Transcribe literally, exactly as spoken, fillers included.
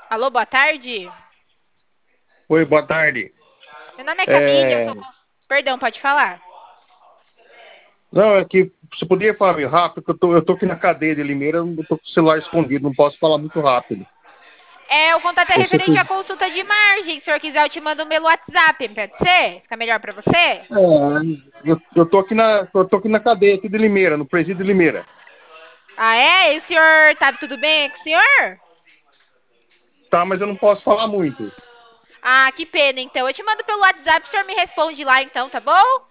Alô, boa tarde. Oi, boa tarde. Meu nome é Camille, eu É, tô com... Perdão, pode falar? Não, é que você poderia falar meio rápido, porque eu tô, eu tô aqui na cadeia de Limeira, eu tô com o celular escondido, não posso falar muito rápido. É, o contato é Se você referente à quiser. consulta de margem. Se o senhor quiser, eu te mando pelo WhatsApp, pode ser? Fica melhor pra você? É, eu, eu tô aqui na, eu tô aqui na cadeia aqui de Limeira, no presídio de Limeira. Ah, é? E o senhor, tá tudo bem com o senhor? Tá, mas eu não posso falar muito. Ah, que pena, então. Eu te mando pelo WhatsApp, o senhor me responde lá, então, tá bom?